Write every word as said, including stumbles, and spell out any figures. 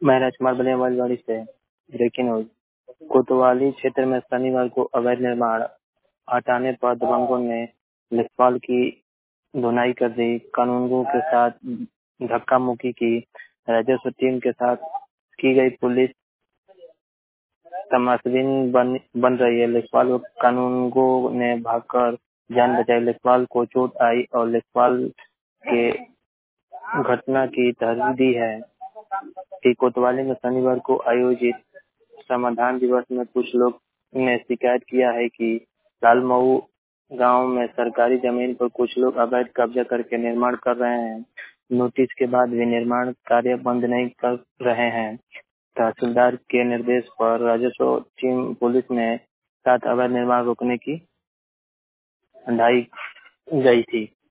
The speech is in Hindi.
मैं राजकुमार बलियावाली से ब्रेकिंग न्यूज। कोतवाली क्षेत्र में शनिवार को अवैध निर्माण हटाने पर दबंगों ने लेखपाल की धुनाई कर दी। कानूनगों के साथ धक्का मुक्की की। राजस्व टीम के साथ की गई पुलिस तमाशबीन बन, बन रही है। लेखपाल व कानूनगों ने भागकर जान बचाई। लेखपाल को चोट आई और लेखपाल के घटना की तहरीर दी है कि कोतवाली में शनिवार को आयोजित समाधान दिवस में कुछ लोग ने शिकायत किया है कि लालमऊ गांव में सरकारी जमीन पर कुछ लोग अवैध कब्जा करके निर्माण कर रहे हैं। नोटिस के बाद भी निर्माण कार्य बंद नहीं कर रहे हैं। तहसीलदार के निर्देश पर राजस्व टीम पुलिस ने सात अवैध निर्माण रोकने की ढाई गई थी।